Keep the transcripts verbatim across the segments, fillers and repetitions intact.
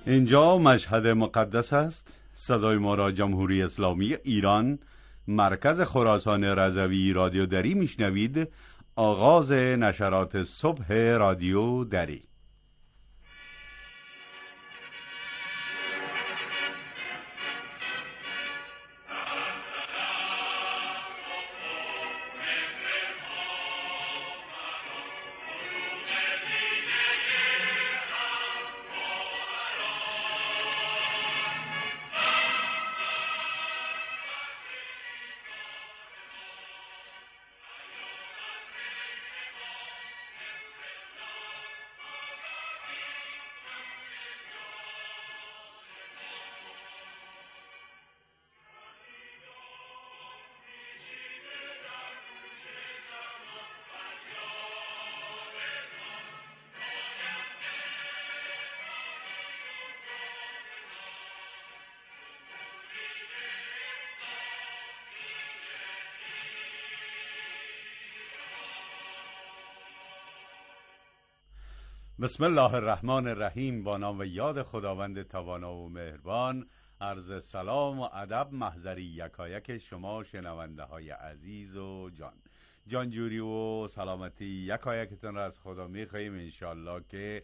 اینجا مشهد مقدس است. صدای ما را جمهوری اسلامی ایران، مرکز خراسان رضوی رادیو دری میشنوید. آغاز نشرات صبح رادیو دری. بسم الله الرحمن الرحیم. با نام و یاد خداوند توانا و مهربان. عرض سلام و ادب محضری یکایک شما شنونده های عزیز و جان جانجوری و سلامتی یکایکتون را از خدا میخواییم انشالله که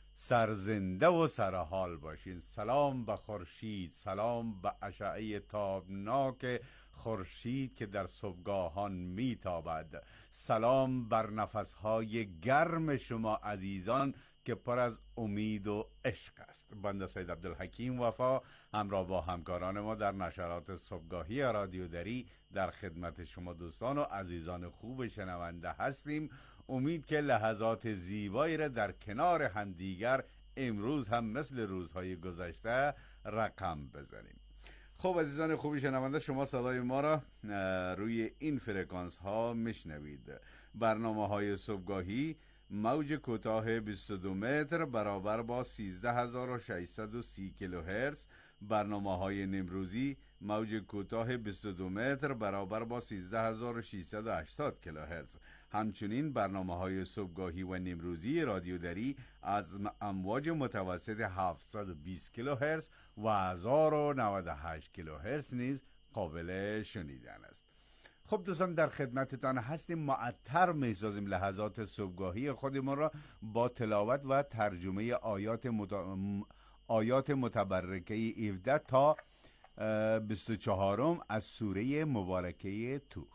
سرزنده و سرحال باشین. سلام به خورشید، سلام به اشعه تابناک خورشید که در صبحگاهان میتابد، سلام بر نفسهای گرم شما عزیزان که پر از امید و عشق است. بنده سید عبدالحکیم وفا همراه با همکاران ما در نشرات صبحگاهی رادیو دری در خدمت شما دوستان و عزیزان خوب شنونده هستیم. امید که لحظات زیبایی را در کنار همدیگر امروز هم مثل روزهای گذشته رقم بزنیم. خب عزیزان خوبی شنونده، شما صدای ما را روی این فرکانس ها میشنوید. برنامه های صبحگاهی موج کوتاه بیست و دو متر برابر با سیزده هزار و ششصد و سی کیلوهرتز، برنامه های نمروزی موج کوتاه بیست و دو متر برابر با سیزده هزار و ششصد و هشتاد کیلوهرتز. همچنین برنامه های صبحگاهی و نمروزی رادیو دری از امواج متوسط هفتصد و بیست کیلوهرتز و هزار و نود و هشت کیلوهرتز نیز قابل شنیدن است. خب دوستان در خدمتتان هستیم. معطر میسازیم لحظات صبحگاهی خودمون را با تلاوت و ترجمه آیات مت... آیات متبرکه هفده تا بیست و چهارم از سوره مبارکه طور.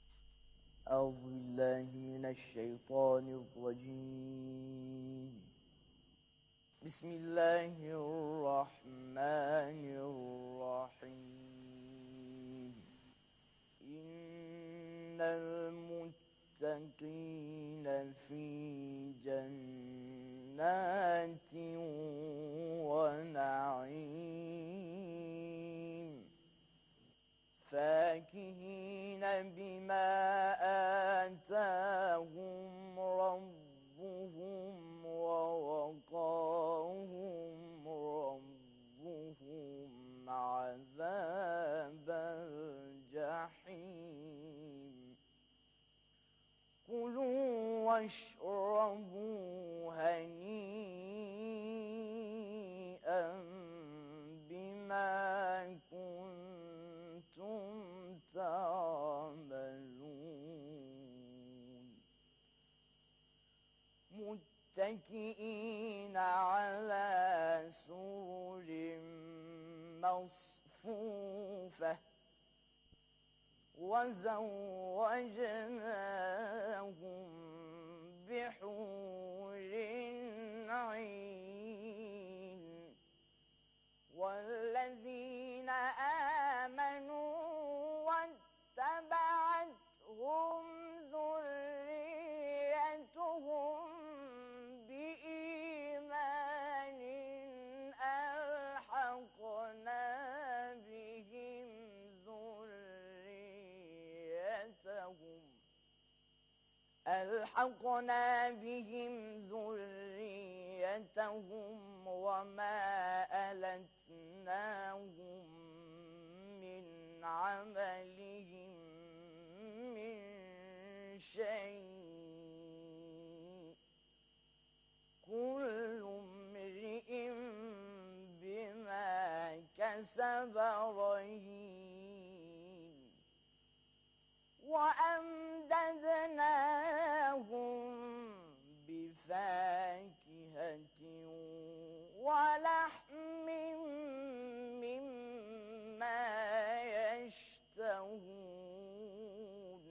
اعوذ بالله من الشیطان الرجیم. بسم الله الرحمن الرحیم. ان المتقین فی جنات و نعیم فاکهین بما آتاهم ربهم ووقاهم ربهم عذاب الجحیم. كلوا واشربوا هنيئا بما كنتم تعملون متكئين على سرر مصفوفة وزوجناهم بحور عين. والذين آمنوا واتبعتهم ذريتهم بإيمان ألحقنا بهم ذريتهم ألحقنا بهم ذريتهم وما ألتناهم من عملهم من شيء كل امرئ إبراهيم وأمددناهم بفاكهة ولحم مما يشتهون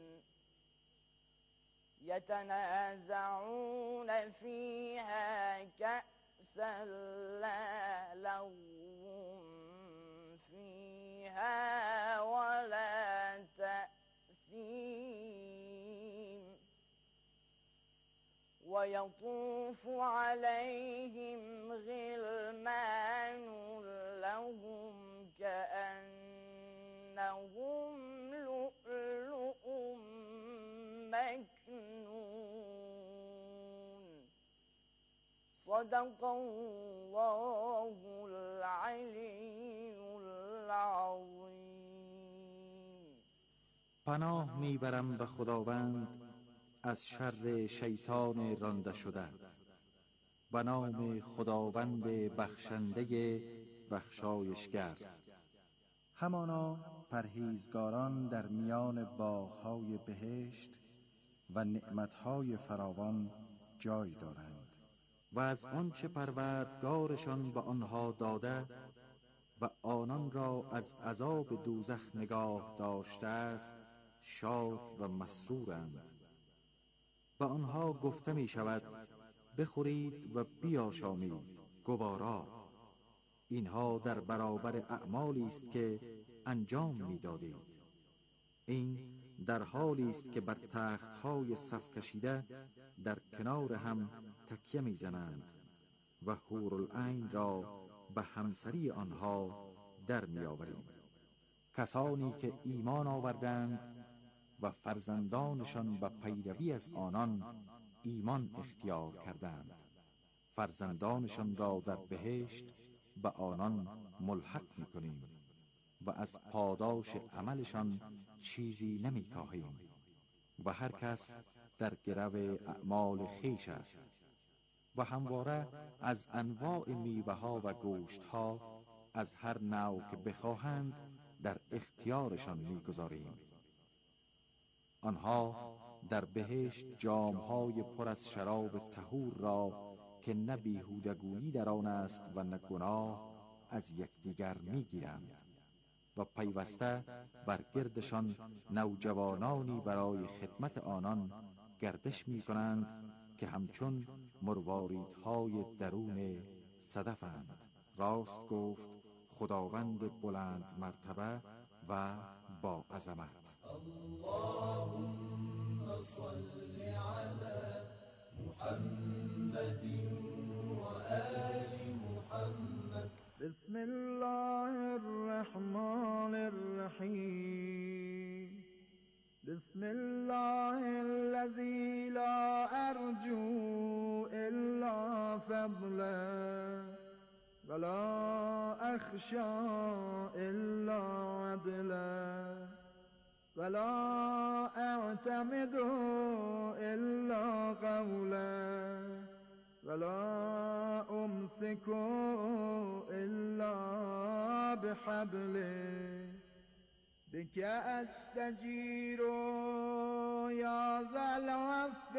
يتنازعون فيها كأسا لا لغو فيها ولا تأثيم ويطوف عليهم غلمان لهم كأنهم لؤلؤ مكنون صدق الله العلي العظيم. پناه میبرم به خداوند از شر شیطان رانده شده. به نام خداوند بخشنده بخشایشگر. همانا پرهیزگاران در میان باغ‌های بهشت و نعمت‌های فراوان جای دارند و از آنچه پروردگارشان به آنها داده و آنان را از عذاب دوزخ نگاه داشته است شاد و مسرورند. و آنها گفته می شود بخورید و بیاشامید گوارا. اینها در برابر اعمالی است که انجام می دادید. این در حالی است که بر تخت‌های صف کشیده در کنار هم تکیه می زنند و حورالعین را به همسری آنها در می آوریم. کسانی که ایمان آوردند و فرزندانشان به پیروی از آنان ایمان اختیار کردند، فرزندانشان را در بهشت به آنان ملحق می کنیم و از پاداش عملشان چیزی نمی کاهیم و هر کس در گرو اعمال خویش است و همواره از انواع میوه ها و گوشت ها از هر نوع که بخواهند در اختیارشان میگذاریم. آنها در بهشت جام‌های پر از شراب طهور را که نه بیهودگویی در آن است و نه گناه از یکدیگر میگیرند و پیوسته بر گردشان نوجوانانی برای خدمت آنان گردش می کنند که همچون مرواریدهای درون صدفند. راست گفت خداوند بلند مرتبه و با عظمت. اللهم صل على محمد و آل محمد. بسم الله الرحمن الرحیم. بسم الله الذي لا أرجو إلا فضله ولا أخشى إلا عدله ولا أعتمد إلا قوله ولا أمسك إلا بحبله بك أستجير يا ذا العفو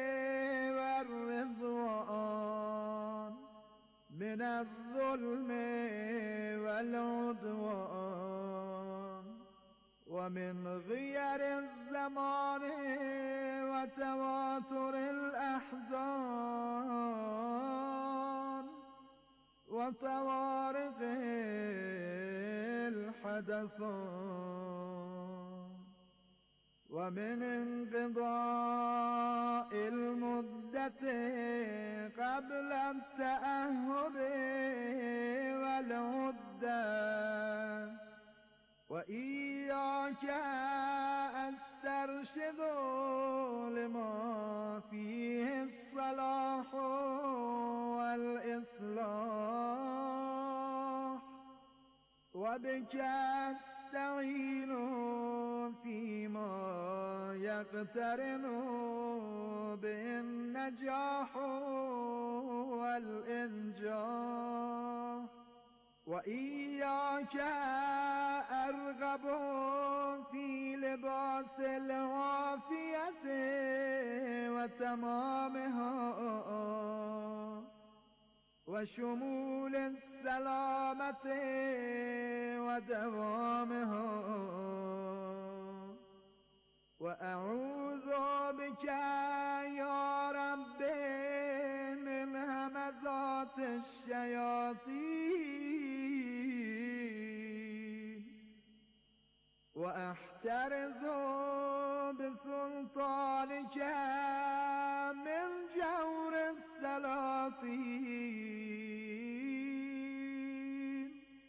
والرضوان من الظلم والعدوان ومن غير الزمان وتواتر الأحزان وطوارق الحدثان ومن انقضاء المدة قبل التأهب والعدة وإياك أسترشد لما فيه الصلاح والإصلاح وبك أستعين فيما يقترن به النجاح والإنجاح و ایاک ارغب فی لباس العافیت و تمامها و شمول السلامت و دوامها و اعوذ بک یا رب من همزات الشیاطین و احترز بسلطانک من جور السلاطین.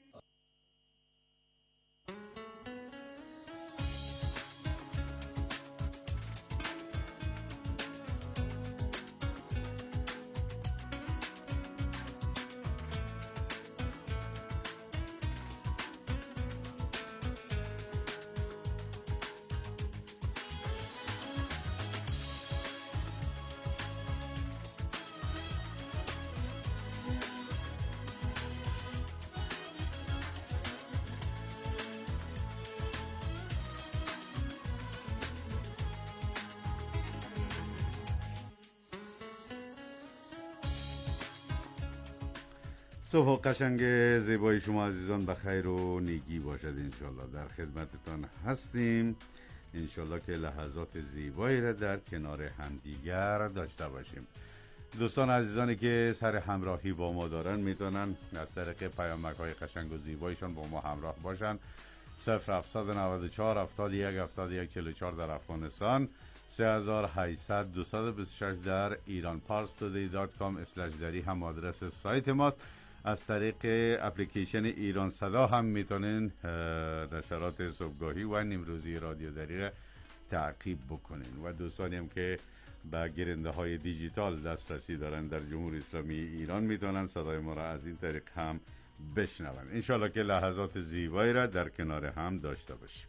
صبح قشنگ زیبای شما عزیزان بخیر و نیکی باشد. انشالله در خدمتتان هستیم. انشالله که لحظات زیبایی را در کنار همدیگر داشته باشیم. دوستان عزیزانی که سر همراهی با ما دارن میتونن از طریق پیامک های قشنگ و زیبایشان با ما همراه باشن. صفر هفتصد و نود و چهار هفتاد و یک هفتاد و یک چهل و چهار در افغانستان، سه هزار و هشتصد دویست و بیست و شش در ایران. پارس تودی دات کام اسلش دری هم آدرس سایت ماست. از طریق اپلیکیشن ایران صدا هم میتونین نشرات صبحگاهی و نیمروزی رادیو دری را تعقیب بکنین و دوستانی هم که به گرنده های دیجیتال دسترسی دارن در جمهوری اسلامی ایران میتونن صدای ما را از این طریق هم بشنون. انشالله که لحظات زیبایی را در کنار هم داشته باشیم.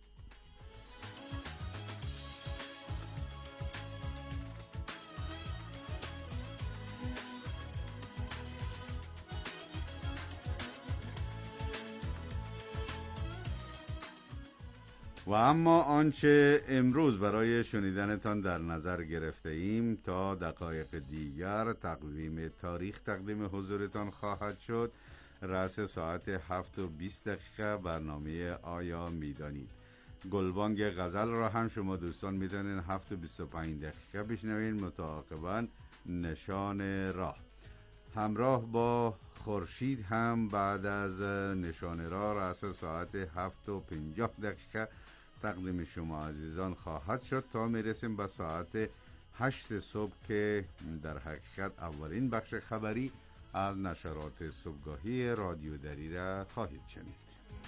و اما آنچه امروز برای شنیدنتان در نظر گرفته ایم تا دقایق دیگر تقویم تاریخ تقدیم حضورتان خواهد شد. رأس ساعت هفت و بیست دقیقه برنامه آیا میدانید. گلبانگ غزل را هم شما دوستان میدانید هفت و بیست و پنج دقیقه بشنوید. متعاقباً نشان راه همراه با خورشید هم بعد از نشان راه رأس ساعت هفت و پنجاه دقیقه تقدیم شما عزیزان خواهد شد تا میرسیم به ساعت هشت صبح که در حقیقت اولین بخش خبری از نشرات صبحگاهی رادیو دری را خواهید شنید.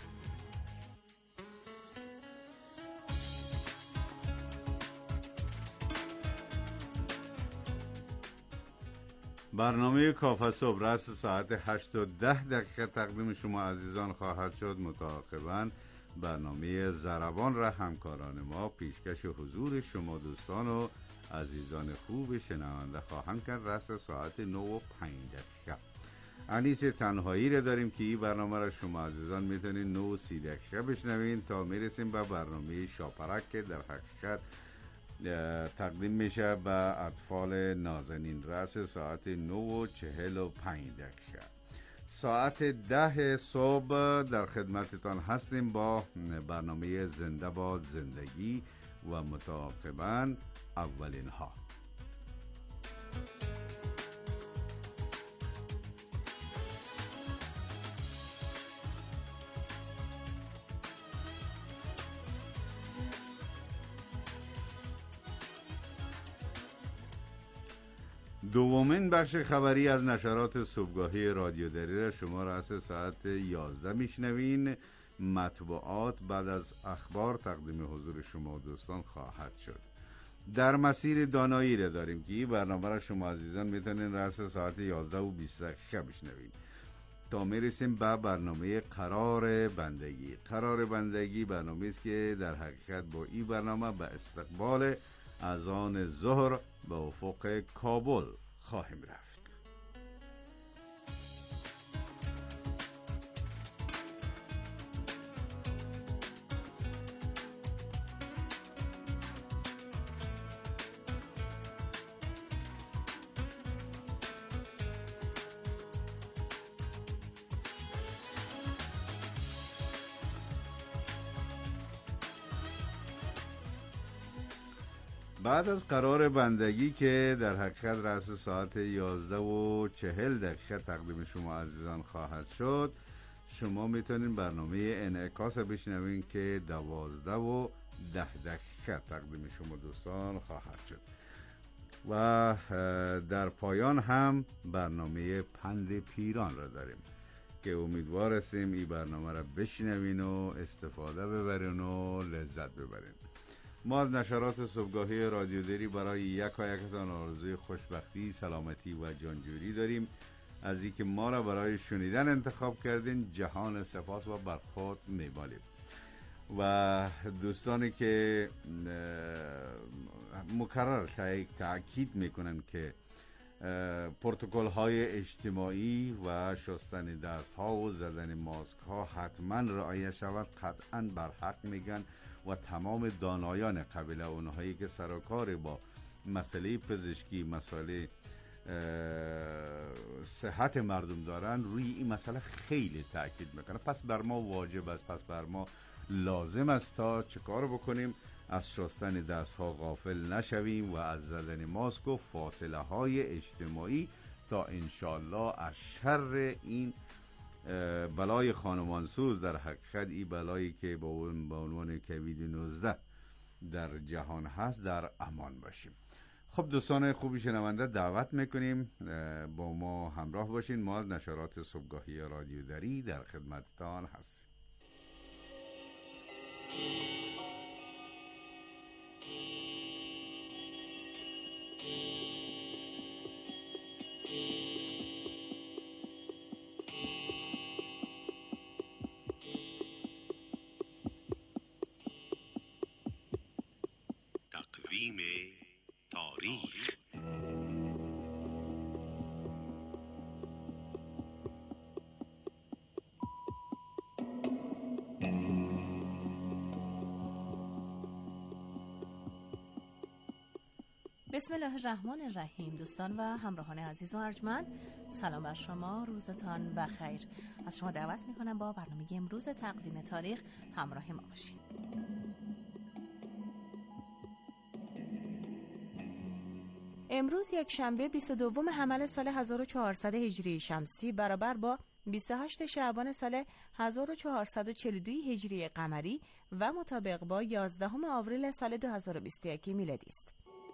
برنامه کافه صبح رأس ساعت هشت و ده دقیقه تقدیم شما عزیزان خواهد شد. متعاقباً برنامه ضربان را همکاران ما پیشکش حضور شما دوستان و عزیزان خوب شنونده خواهند کرد. رأس ساعت نه و پنج دقیقه. انیس تنهایی را داریم که این برنامه را شما عزیزان میتونید نه و سی دقیقه بشنوین تا میرسیم به برنامه شاپرک که در حقیقت تقدیم میشه به اطفال نازنین. رأس ساعت نه و چهل و پنج دقیقه. ساعت ده صبح در خدمتتان هستیم با برنامه زنده باد زندگی و متعاقباً اولین ها. دومین بخش خبری از نشرات صبحگاهی رادیو دری را شما رأس ساعت یازده میشنوین. مطبوعات بعد از اخبار تقدیم حضور شما دوستان خواهد شد. در مسیر دانایی را داریم که این برنامه را شما عزیزان میتونین رأس ساعت یازده و بیست دقیقه بشنوین تا میرسیم به برنامه قرار بندگی. قرار بندگی برنامه است که در حقیقت با این برنامه به استقبال اذان ظهر به افق کابل خواهیم رفت. بعد از قرار بندگی که در حقیقت رأس ساعت یازده و چهل دقیقه تقدیم شما عزیزان خواهد شد، شما میتونین برنامه انعکاس بشنوین که دوازده و ده دقیقه تقدیم شما دوستان خواهد شد و در پایان هم برنامه پند پیران را داریم که امیدوار هستیم این برنامه را بشنوین و استفاده ببرین و لذت ببرین. ما از نشرات صبحگاهی رادیو دری برای یکا یکتان آرزوی خوشبختی، سلامتی و جانجوری داریم. از اینکه ما را برای شنیدن انتخاب کردین جهان سپاس و بر خود می‌مالیم. و دوستانی که مکرر تأکید میکنن که پروتکل های اجتماعی و شستن دست ها و زدن ماسک ها حتما رعایت شود، قطعا بر حق میگن و تمام دانایان قبیله، اونهایی که سر و کار با مسئله پزشکی، مسئله صحت مردم دارن، روی این مسئله خیلی تأکید میکنن. پس بر ما واجب است، پس بر ما لازم است تا چه کار بکنیم؟ از شستن دست ها غافل نشویم و از زدن ماسک و فاصله های اجتماعی تا انشالله از شر این بلای خانمانسوز، در حقیقت این بلایی که با عنوان کوید نوزده در جهان هست، در امان باشیم. خب دوستان خوبی شنونده، دعوت میکنیم با ما همراه باشین. ما از نشرات صبحگاهی رادیو دری در خدمتتان هستیم. تقویم تاریخ. بسم الله الرحمن الرحیم. دوستان و همراهان عزیز و ارجمند، سلام بر شما، روزتان بخیر. از شما دعوت میکنم با برنامه امروز تقویم تاریخ همراه ما باشید. امروز یک شنبه بیست و دوم حمل سال هزار و چهارصد هجری شمسی برابر با بیست و هشت شعبان سال هزار و چهارصد و چهل و دو هجری قمری و مطابق با یازدهم آوریل سال دو هزار و بیست و یک میلادی است.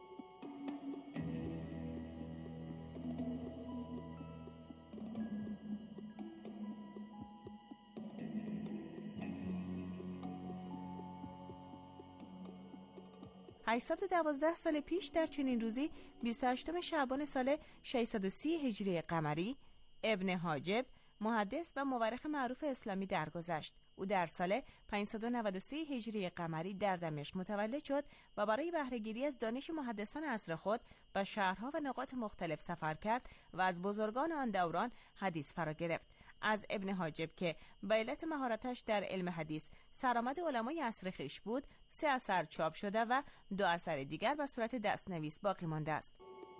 هشتصد و دوازده سال پیش در چنین روزی بیست و هشتم شعبان سال ششصد و سی هجری قمری ابن حاجب محدث و مورخ معروف اسلامی درگذشت. او در سال پانصد و نود و سه هجری قمری در دمشق متولد شد و برای بهره‌گیری از دانش محدثان عصر خود به شهرها و نقاط مختلف سفر کرد و از بزرگان آن دوران حدیث فرا گرفت. از ابن حاجب که به علت مهارتش در علم حدیث سرآمد علمای عصر خویش بود، سه اثر چاپ شده و دو اثر دیگر به صورت دستنویس باقی مانده است.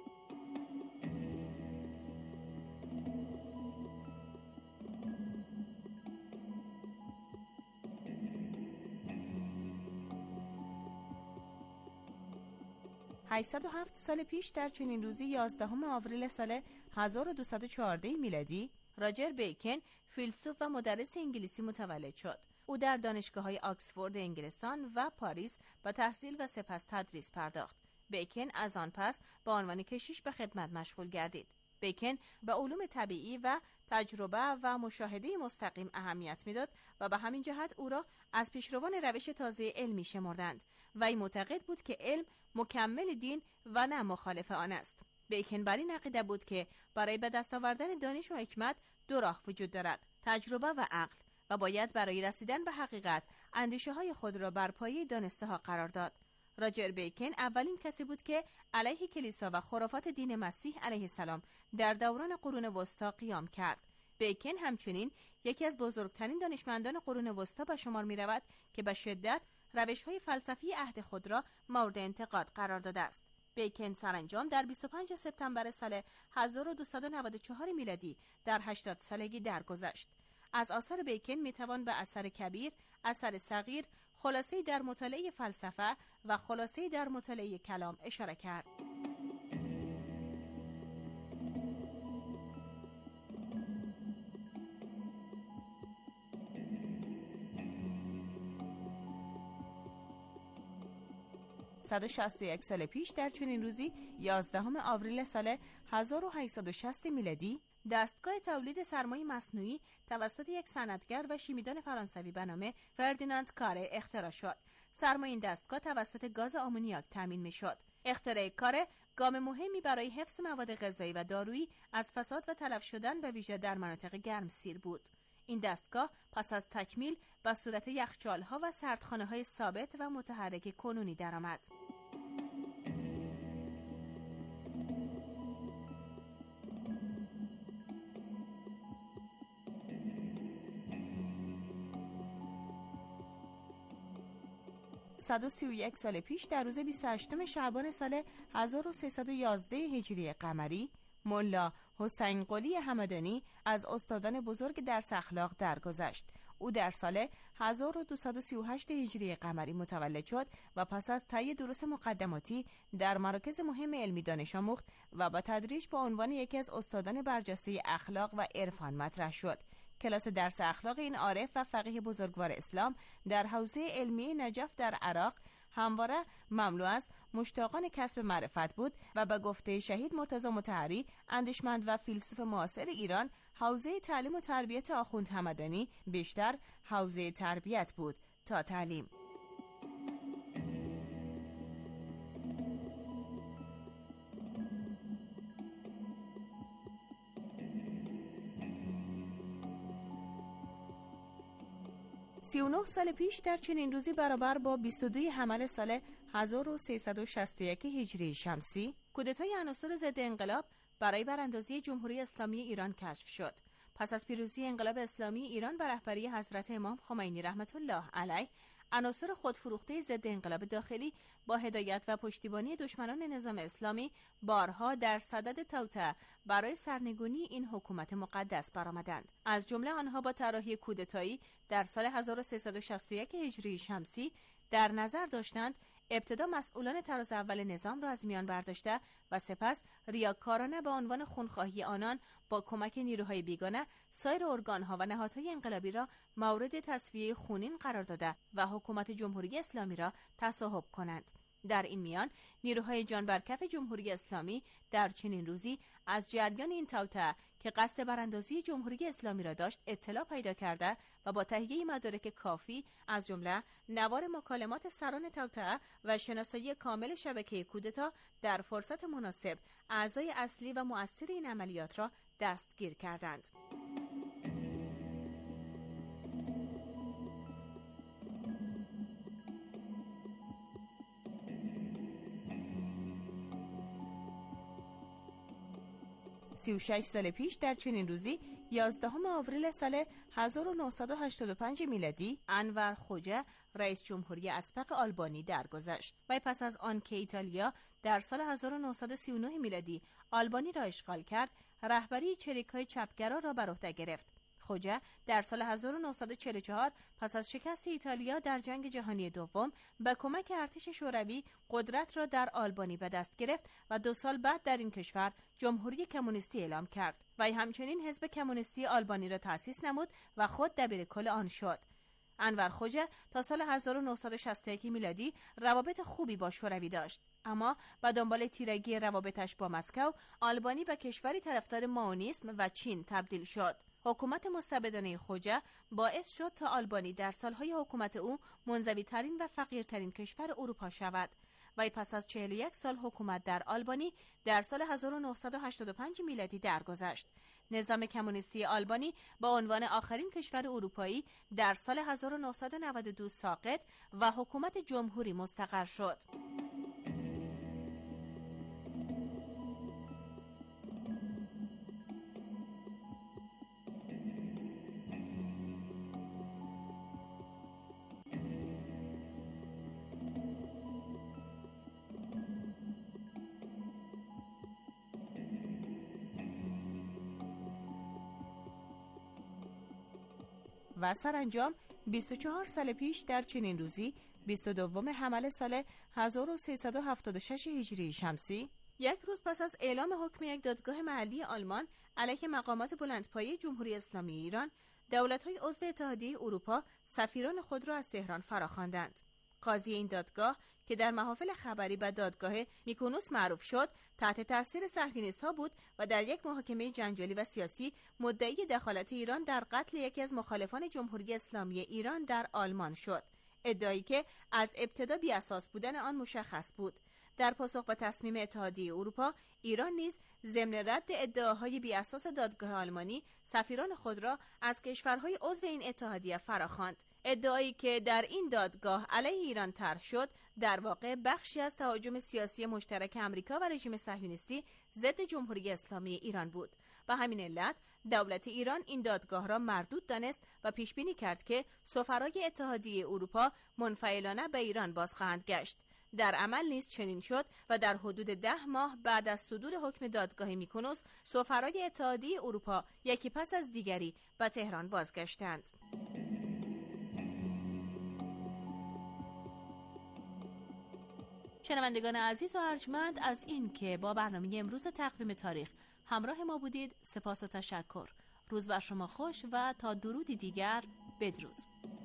هشتصد و هفت سال پیش در چنین روزی یازدهم آوریل سال هزار و دویست و چهارده میلادی راجر بیکن فیلسوف و مدرس انگلیسی متولد شد. او در دانشگاه‌های آکسفورد انگلستان و پاریس به تحصیل و سپس تدریس پرداخت. بیکن از آن پس به عنوان کشیش به خدمت مشغول گردید. بیکن به علوم طبیعی و تجربه و مشاهده مستقیم اهمیت میداد و به همین جهت او را از پیشروان روش تازه علمی شمردند و این معتقد بود که علم مکمل دین و نه مخالف آن است. بیکن بر این عقیده بود که برای به دست آوردن دانش و حکمت دو راه وجود دارد: تجربه و عقل، و باید برای رسیدن به حقیقت اندیشه های خود را بر پایه دانسته ها قرار داد. راجر بیکن اولین کسی بود که علیه کلیسا و خرافات دین مسیح علیه السلام در دوران قرون وسطا قیام کرد. بیکن همچنین یکی از بزرگترین دانشمندان قرون وسطا به شمار می رود که به شدت روش‌های فلسفی عهد خود را مورد انتقاد قرار داده است. بیکن سرانجام در بیست و پنجم سپتامبر سال هزار و دویست و نود و چهار میلادی در هشتاد سالگی درگذشت. از آثار بیکن میتوان به اثر کبیر، اثر صغیر، خلاصه‌ای در مطالعه فلسفه و خلاصه‌ای در مطالعه کلام اشاره کرد. صد و شصت و یک سال پیش در چنین روزی یازدهم آوریل سال هزار و هشتصد و شصت میلادی دستگاه تولید سرمای مصنوعی توسط یک صنعتگر و شیمیدان فرانسوی به نام فردیناند کاره اختراع شد. سرمای این دستگاه توسط گاز آمونیاک تامین می‌شد. اختراع کاره گام مهمی برای حفظ مواد غذایی و دارویی از فساد و تلف شدن به ویژه در مناطق گرمسیر بود. این دستگاه پس از تکمیل به صورت یخچال‌ها و سردخانه‌های ثابت و متحرک کنونی درآمد. صد و سی و یک سال پیش در روز بیست و هشتم شعبان سال هزار و سیصد و یازده هجری قمری ملا حسین قلی همدانی از استادان بزرگ درس اخلاق درگذشت. او در سال هزار و دویست و سی و هشت هجری قمری متولد شد و پس از طی دروس مقدماتی در مراکز مهم علمی دانش آموخت و با تدریج به عنوان یکی از استادان برجسته اخلاق و عرفان مطرح شد. کلاس درس اخلاق این عارف و فقیه بزرگوار اسلام در حوزه علمی نجف در عراق همواره مملو از مشتاقان کسب معرفت بود و به گفته شهید مرتضی مطهری اندیشمند و فیلسوف معاصر ایران، حوزه تعلیم و تربیت آخوند همدانی بیشتر حوزه تربیت بود تا تعلیم. سی و نه سال پیش در چنین روزی برابر با بیست و دو حمل سال هزار و سیصد و شصت و یک هجری شمسی کودتای عناصر ضد انقلاب برای براندازی جمهوری اسلامی ایران کشف شد. پس از پیروزی انقلاب اسلامی ایران بر رهبری حضرت امام خمینی رحمت الله علیه، عناصر خودفروخته ضد انقلاب داخلی با هدایت و پشتیبانی دشمنان نظام اسلامی بارها در صدد توطئه برای سرنگونی این حکومت مقدس برآمدند. از جمله آنها با طراحی کودتایی در سال هزار و سیصد و شصت و یک هجری شمسی در نظر داشتند ابتدا مسئولان طراز اول نظام را از میان برداشته و سپس ریاکارانه به عنوان خونخواهی آنان با کمک نیروهای بیگانه سایر ارگانها و نهادهای انقلابی را مورد تصفیه خونین قرار داده و حکومت جمهوری اسلامی را تصاحب کنند. در این میان نیروهای جانبرکف جمهوری اسلامی در چنین روزی از جریان این توطئه که قصد براندازی جمهوری اسلامی را داشت اطلاع پیدا کرده و با تهیه مدارک کافی از جمله نوار مکالمات سران توطئه و شناسایی کامل شبکه کودتا در فرصت مناسب اعضای اصلی و مؤثر این عملیات را دستگیر کردند. سی و شش سال پیش در چنین روزی یازدهم آوریل سال هزار و نهصد و هشتاد و پنج میلادی انور خوجه رئیس جمهوری اسبق آلبانی درگذشت و پس از آن که ایتالیا در سال هزار و نهصد و سی و نه میلادی آلبانی را اشغال کرد، رهبری چریک‌های چپگرا را بر عهده گرفت. خوجه در سال هزار و نهصد و چهل و چهار پس از شکست ایتالیا در جنگ جهانی دوم به کمک ارتش شوروی قدرت را در آلبانی به دست گرفت و دو سال بعد در این کشور جمهوری کمونیستی اعلام کرد و همچنین حزب کمونیستی آلبانی را تأسیس نمود و خود دبیرکل آن شد. انور خوجه تا سال هزار و نهصد و شصت و یک میلادی روابط خوبی با شوروی داشت، اما با دنبال تیرگی روابطش با مسکو، آلبانی به کشوری طرفدار مائونیسم و چین تبدیل شد. حکومت مستبدانه خوجه باعث شد تا آلبانی در سالهای حکومت او منزوی ترین و فقیرترین کشور اروپا شود و پس از چهل و یک سال حکومت در آلبانی در سال هزار و نهصد و هشتاد و پنج میلادی درگذشت. نظام کمونیستی آلبانی با عنوان آخرین کشور اروپایی در سال هزار و نهصد و نود و دو ساقط و حکومت جمهوری مستقر شد. و سرانجام بیست و چهار سال پیش در چنین روزی بیست و دوم حمل سال هزار و سیصد و هفتاد و شش هجری شمسی، یک روز پس از اعلام حکم یک دادگاه محلی آلمان علیه مقامات بلندپایه جمهوری اسلامی ایران، دولت‌های عضو اتحادیه اروپا سفیران خود را از تهران فراخواندند. قاضی این دادگاه که در محافل خبری به دادگاه میکونوس معروف شد، تحت تاثیر صهیونیست‌ها بود و در یک محاکمه جنجالی و سیاسی مدعی دخالت ایران در قتل یکی از مخالفان جمهوری اسلامی ایران در آلمان شد. ادعایی که از ابتدا بی‌اساس بودن آن مشخص بود. در پاسخ به تصمیم اتحادیه اروپا، ایران نیز ضمن رد ادعاهای بی‌اساس دادگاه آلمانی سفیران خود را از کشورهای عضو این اتحادیه فراخواند. ادعایی که در این دادگاه علیه ایران طرح شد، در واقع بخشی از تهاجم سیاسی مشترک امریکا و رژیم صهیونیستی ضد جمهوری اسلامی ایران بود. به همین علت دولت ایران این دادگاه را مردود دانست و پیش بینی کرد که سفرای اتحادیه اروپا منفعلانه به ایران باز خواهند گشت. در عمل نیز چنین شد و در حدود ده ماه بعد از صدور حکم دادگاه میکونوس، سفرای اتحادیه اروپا یکی پس از دیگری به تهران بازگشتند. شنوندگان عزیز و ارجمند، از این که با برنامه امروز تقویم تاریخ همراه ما بودید سپاس و تشکر. روز بر شما خوش و تا درودی دیگر بدرود.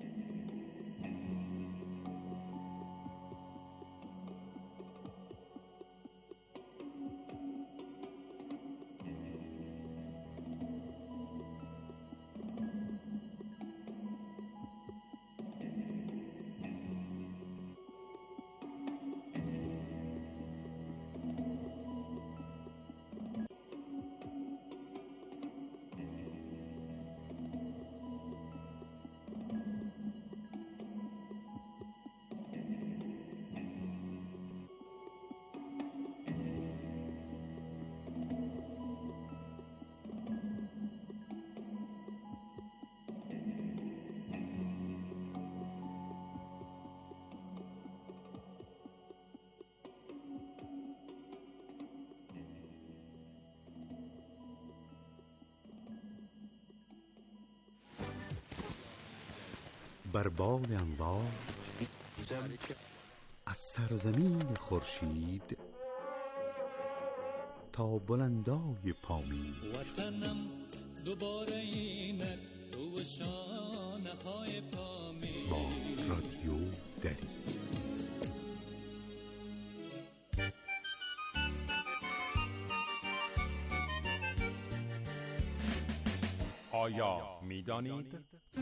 بر بال انوار از سرزمین خورشید تا بلندای پامین، وطنم دوباره اینک دو شانه های پامین با رادیو دری. آیا می‌دانید؟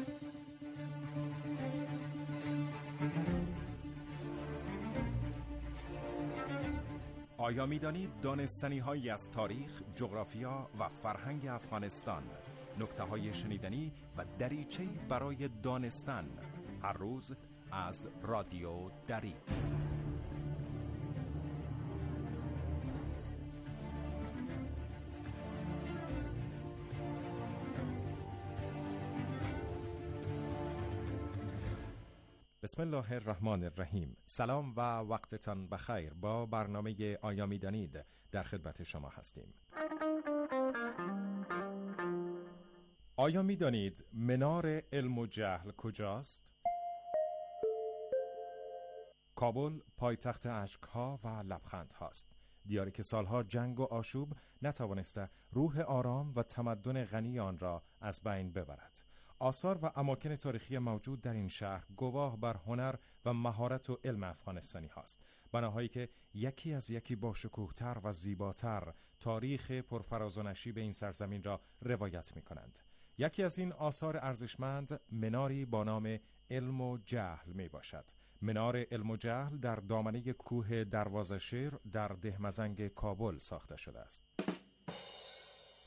آیا می‌دانید دانستنی‌هایی از تاریخ، جغرافیا و فرهنگ افغانستان، نکته‌های شنیدنی و دریچه‌ای برای دانستن، هر روز از رادیو دری. بسم الله الرحمن الرحیم. سلام و وقتتان بخیر. با برنامه آیا می‌دانید در خدمت شما هستیم. آیا می‌دانید منار علم و جهل کجاست؟ کابل پایتخت اشک‌ها و لبخندهاست. دیاری که سالها جنگ و آشوب نتوانسته روح آرام و تمدن غنی آن را از بین ببرد. آثار و اماکن تاریخی موجود در این شهر گواه بر هنر و مهارت و علم افغانستانی هاست. بناهایی که یکی از یکی با شکوه‌تر و زیباتر تاریخ پرفراز و نشیب این سرزمین را روایت می کنند. یکی از این آثار ارزشمند مناری با نام علم و جهل می باشد. منار علم و جهل در دامنه کوه دروازه شیر در دهمزنگ کابل ساخته شده است.